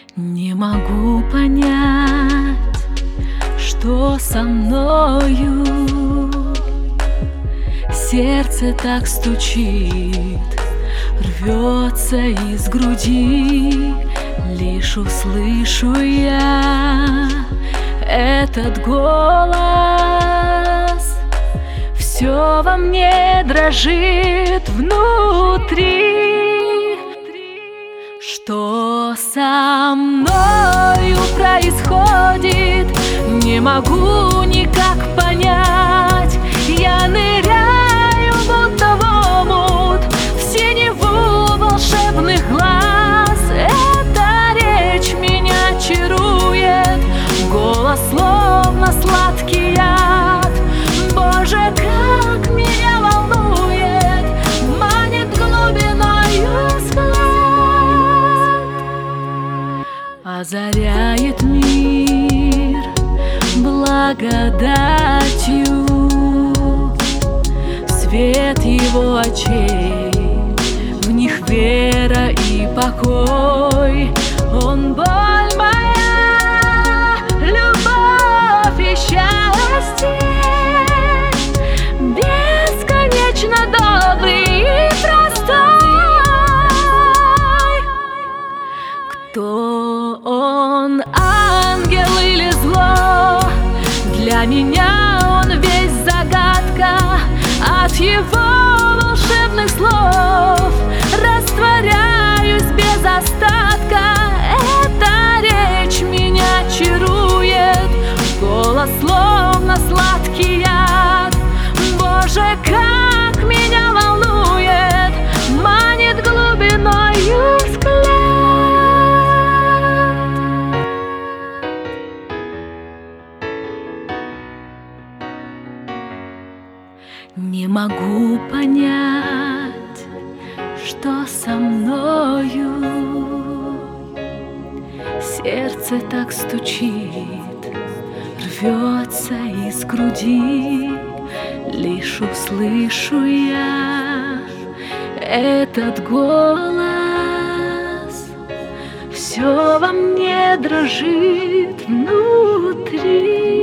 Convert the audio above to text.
Не могу понять, что со мною. Сердце так стучит, рвется из груди. Лишь услышу я этот голос, все во мне дрожит внутри. Что со мною происходит, не могу никак понять. Я ныряю будто в омут, в синеву волшебных глаз. Эта речь меня чарует, голос словно сладкий яд. Боже, как меня волнует, манит глубиною взгляд. Озаряет мир благодатью, свет его очей, в них вера и покой. Он боль моя, любовь и счастье, бесконечно добрый и простой. Кто он, ангел или зло? Для меня он весь загадка. От его волшебных слов растворяюсь без остатка. Эта речь меня чарует, голос словно сладкий яд. Боже, как меня волнует, манит глубиною взгляд. Не могу понять, что со мною. Сердце так стучит, рвется из груди. Лишь услышу я этот голос, все во мне дрожит внутри.